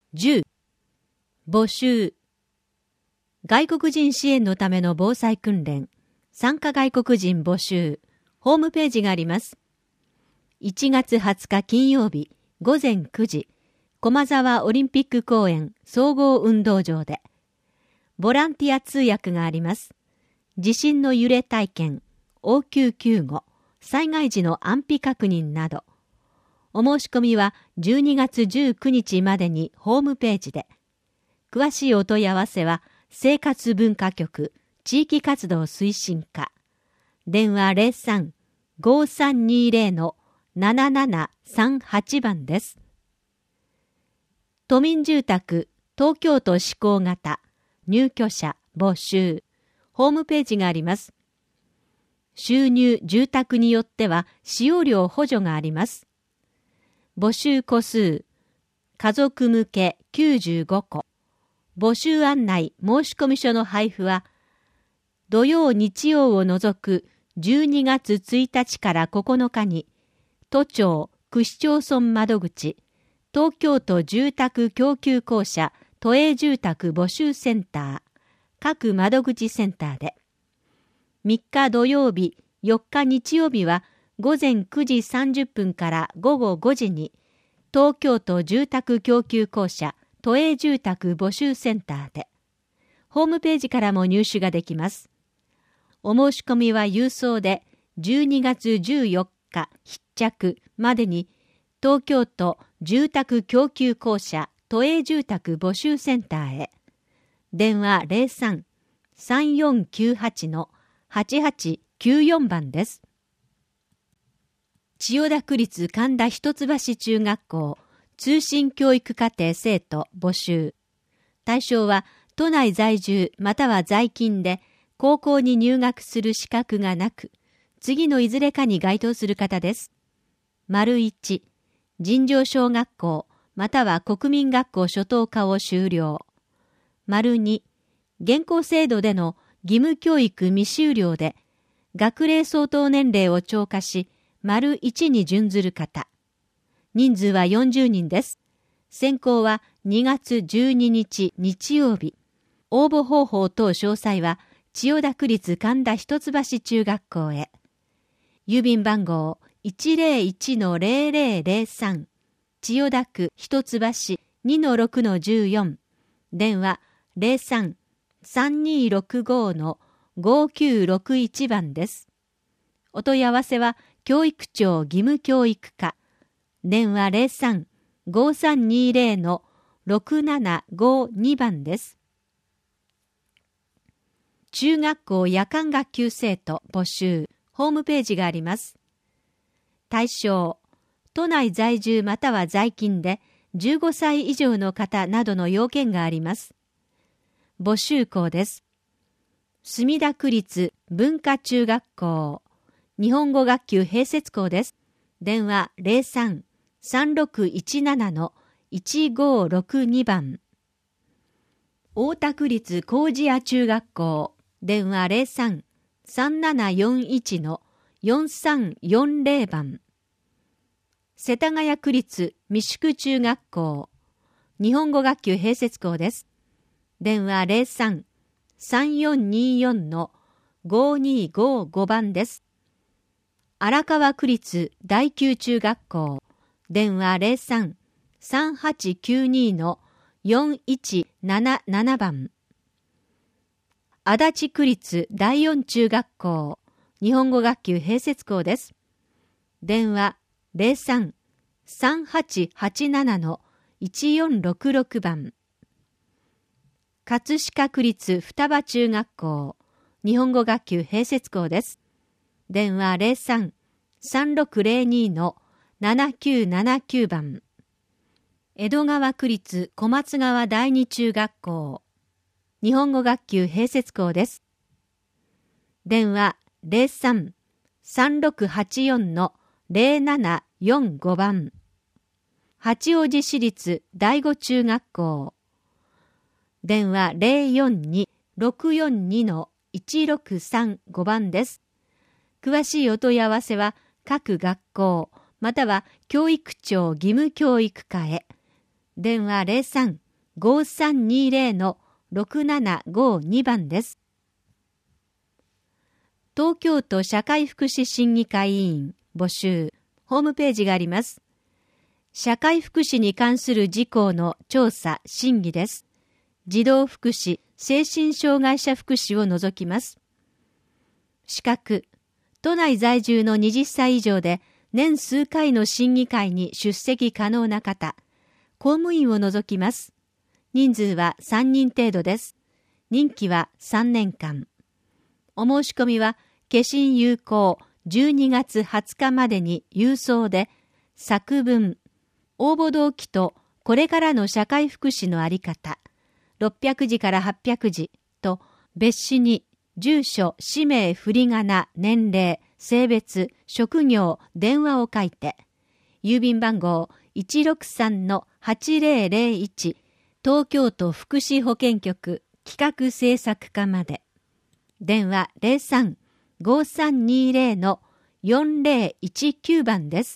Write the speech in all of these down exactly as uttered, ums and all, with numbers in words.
じゅう募集。外国人支援のための防災訓練、参加外国人募集、ホームページがあります。いちがつはつか金曜日ごぜんくじ、駒沢オリンピック公園総合運動場で、ボランティア通訳があります。地震の揺れ体験、応急救護、災害時の安否確認など、お申し込みはじゅうにがつじゅうくにちまでにホームページで。詳しいお問い合わせは生活文化局地域活動推進課。電話 ゼロさん ごーさんにーゼロ ななななさんはち 番です。都民住宅東京都施行型入居者募集。ホームページがあります。収入住宅によっては使用料補助があります。募集戸数、家族向けきゅうじゅうごこ。募集案内申込書の配布は、土曜日曜を除くじゅうにがつついたちからここのかに、都庁区市町村窓口、東京都住宅供給公社都営住宅募集センター、各窓口センターで、みっか土曜日、よっか日曜日は、ごぜんくじさんじゅっぷんからごごごじに東京都住宅供給公社都営住宅募集センターで、ホームページからも入手ができます。お申し込みは郵送でじゅうにがつじゅうよっか必着までに東京都住宅供給公社都営住宅募集センターへ。電話 ゼロさん さんよんきゅうはち はちはちきゅうよん 番です。千代田区立神田一橋中学校通信教育課程生徒募集。対象は都内在住または在勤で高校に入学する資格がなく、次のいずれかに該当する方です。丸いち、尋常小学校または国民学校初等科を修了。丸に、現行制度での義務教育未修了で学齢相当年齢を超過し、丸いちに準ずる方。人数はよんじゅうにんです。選考はにがつじゅうににち日曜日。応募方法等詳細は千代田区立神田一橋中学校へ。郵便番号 いちゼロいちのゼロゼロゼロさん 千代田区一橋 にのろくのじゅうよん。電話 ゼロさん さんにーろくごのごきゅうろくいち 番です。お問い合わせは教育庁義務教育課。電話 ゼロさん ごーさんにーゼロのろくななごに 番です。中学校夜間学級生徒募集。ホームページがあります。対象、都内在住または在勤でじゅうごさい以上の方などの要件があります。募集校です。墨田区立文化中学校。日本語学級併設校です。電話 ゼロさん さんろくいちななのいちごろくに 番。大田区立麹屋中学校。電話 ゼロさん さんななよんいちのよんさんよんゼロ 番。世田谷区立三宿中学校。日本語学級併設校です。電話 ゼロさん さんよんによんのごにごご 番です。荒川区立第九中学校。電話 ゼロさん さんはちきゅうにのよんいちなななな 番。足立区立第四中学校。日本語学級併設校です。電話 ゼロさん さんはちはちななのいちよんろくろく 番。葛飾区立双葉中学校。日本語学級併設校です。電話 ゼロさん さんろくゼロにのななきゅうななきゅう 番。江戸川区立小松川第二中学校。日本語学級併設校です。電話 ゼロさん さんろくはちよんのゼロななよんご 番。八王子市立第五中学校。電話 ゼロよんに ろくよんにのいちろくさんご 番です。詳しいお問い合わせは各学校または教育庁義務教育課へ。 電話 ゼロさん ごーさんにーゼロ ろくななごに 番です。東京都社会福祉審議会委員募集、ホームページがあります。社会福祉に関する事項の調査・審議です。児童福祉、精神障害者福祉を除きます。資格、都内在住のはたち以上で年数回の審議会に出席可能な方、公務員を除きます。人数はさんにん程度です。任期はさんねんかん。お申し込みは、消印有効じゅうにがつはつかまでに郵送で、作文、応募動機とこれからの社会福祉のあり方、ろっぴゃくじからはっぴゃくじと別紙に住所、氏名、振り仮名、年齢、性別、職業、電話を書いて、郵便番号 いちろくさんのはちぜろぜろいち 東京都福祉保健局企画制作課まで。電話 ゼロさん ごーさんにーゼロ よんぜろいちきゅう 番です。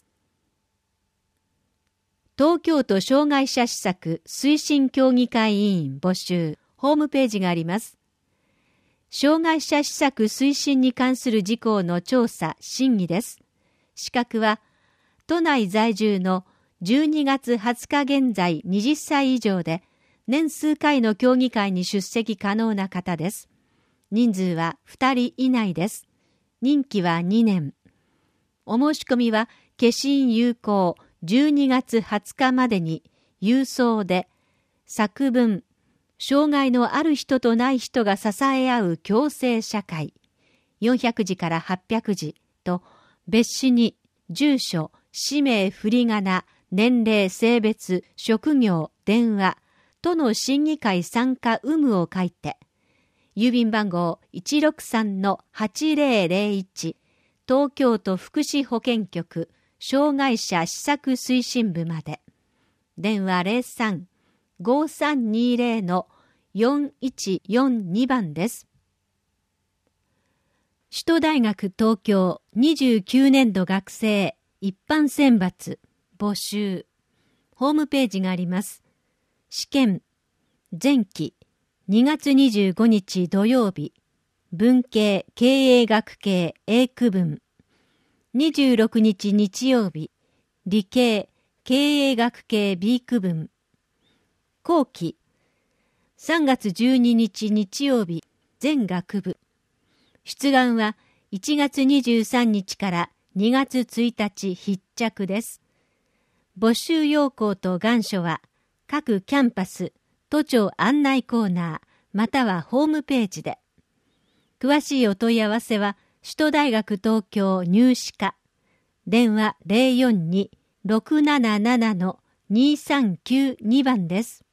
東京都障害者施策推進協議会委員募集、ホームページがあります。障害者施策推進に関する事項の調査・審議です。資格は、都内在住のじゅうにがつはつか現在はたち以上で、年数回の協議会に出席可能な方です。人数はふたり以内です。任期はにねん。お申し込みは、消印有効じゅうにがつはつかまでに郵送で、作文、障害のある人とない人が支え合う共生社会、よんひゃくじからはっぴゃくじと別紙に住所、氏名、振り仮名、年齢、性別、職業、電話、都の審議会参加有無を書いて、郵便番号 いちろくさんのはちぜろぜろいち 東京都福祉保健局障害者施策推進部まで。電話 ゼロさん ごーさんにーゼロ よんいちよんに 番です。首都大学東京にじゅうきゅうねんど学生一般選抜募集、ホームページがあります。試験、前期にがつにじゅうごにち土曜日、文系経営学系 A 区分、にじゅうろくにち日曜日、理系経営学系 B 区分、後期、さんがつじゅうににち日曜日、全学部。出願はいちがつにじゅうさんにちからにがつついたち必着です。募集要項と願書は、各キャンパス、都庁案内コーナー、またはホームページで。詳しいお問い合わせは、首都大学東京入試課、電話 ゼロよんに ろくななな のにさんきゅうに 番です。